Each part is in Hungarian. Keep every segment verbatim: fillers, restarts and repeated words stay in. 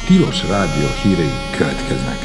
Tilos Rádió hírei következnek.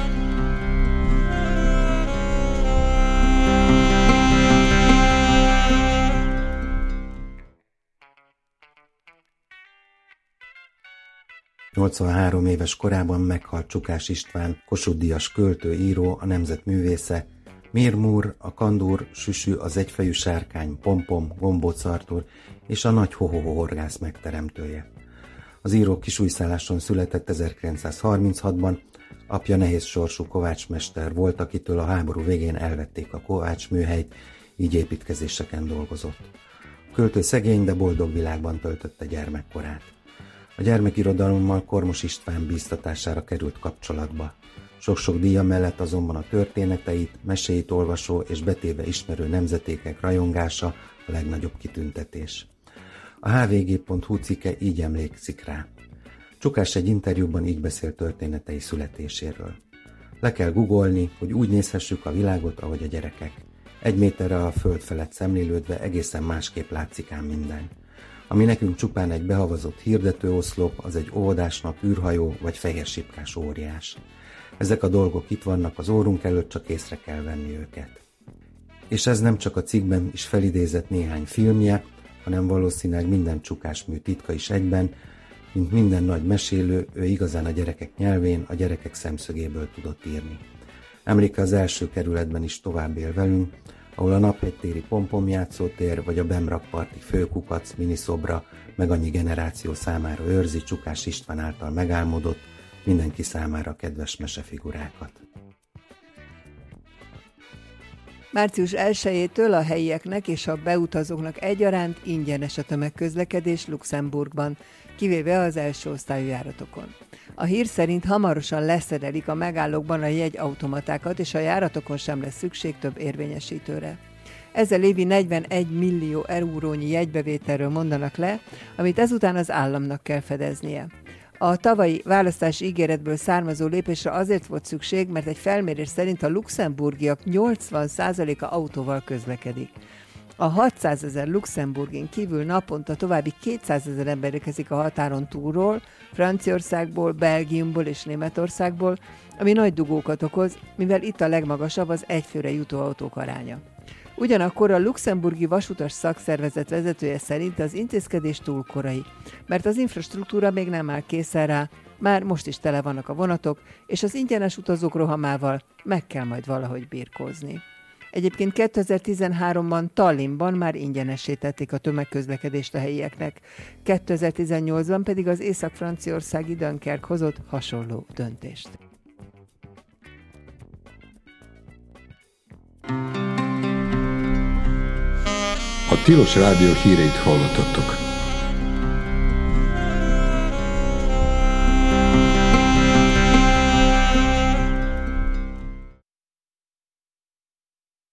nyolcvanhárom éves korában meghalt Csukás István, Kossuth-díjas költő, író, a nemzet művésze. Mir Mur, a Kandúr, Süsű, az egyfejű sárkány, Pompom, Gombóc Artúr és a Nagy Hohoho horgász megteremtője. Az író Kisújszálláson született ezerkilencszázharminchatban, apja nehéz sorsú kovácsmester volt, akitől a háború végén elvették a kovácsműhelyt, így építkezéseken dolgozott. A költő szegény, de boldog világban töltötte gyermekkorát. A gyermekirodalommal Kormos István bíztatására került kapcsolatba. Sok-sok díja mellett azonban a történeteit, meséit olvasó és betéve ismerő nemzetékek rajongása a legnagyobb kitüntetés. A há vé gé pont hú cikke így emlékszik rá. Csukás egy interjúban így beszél történetei születéséről. Le kell googolni, hogy úgy nézhessük a világot, ahogy a gyerekek. Egy méterre a föld felett szemlélődve egészen másképp látszik ám minden. Ami nekünk csupán egy behavazott hirdetőoszlop, az egy óvodásnak űrhajó vagy fehér sipkás óriás. Ezek a dolgok itt vannak az órunk előtt, csak észre kell venni őket. És ez nem csak a cikkben is felidézett néhány filmje, hanem valószínűleg minden Csukás-mű titka is egyben, mint minden nagy mesélő, ő igazán a gyerekek nyelvén, a gyerekek szemszögéből tudott írni. Emléke az első kerületben is tovább él velünk, ahol a Naphegytéri Pompom játszótér vagy a Bemrakparti Főkukac miniszobra meg annyi generáció számára őrzi Csukás István által megálmodott, mindenki számára kedves mesefigurákat. március elsejétől a helyieknek és a beutazóknak egyaránt ingyenes a tömegközlekedés Luxemburgban, kivéve az első osztályú járatokon. A hír szerint hamarosan leszerelik a megállókban a jegyautomatákat, és a járatokon sem lesz szükség több érvényesítőre. Ezzel évi negyvenegy millió eurónyi jegybevételről mondanak le, amit ezután az államnak kell fedeznie. A tavalyi választási ígéretből származó lépésre azért volt szükség, mert egy felmérés szerint a luxemburgiak nyolcvan százaléka autóval közlekedik. A hatszázezer luxemburgin kívül naponta további kétszázezer ember érkezik a határon túlról, Franciaországból, Belgiumból és Németországból, ami nagy dugókat okoz, mivel itt a legmagasabb az egyfőre jutó autók aránya. Ugyanakkor a luxemburgi vasutas szakszervezet vezetője szerint az intézkedés túl korai, mert az infrastruktúra még nem áll készen rá, már most is tele vannak a vonatok, és az ingyenes utazók rohamával meg kell majd valahogy birkózni. Egyébként kétezer-tizenháromban Tallinnban már ingyenesítették a tömegközlekedést a helyieknek, kétezer-tizennyolcban pedig az észak-franciaországi Dunkerque hozott hasonló döntést. A Tilos Rádió híreit hallottattok.